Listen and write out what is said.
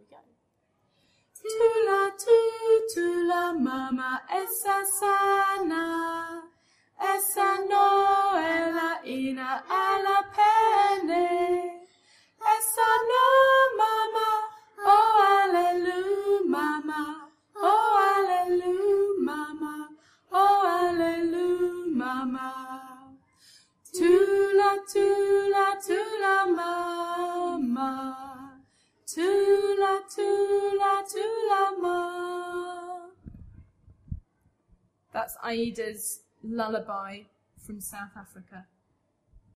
we go. Tula mama esa sana, esa no ela ina ala pene, esa no mama, oh hallelujah mama, oh hallelujah mama, oh hallelujah mama. Tula mama, tula ma. That's Aida's lullaby from South Africa.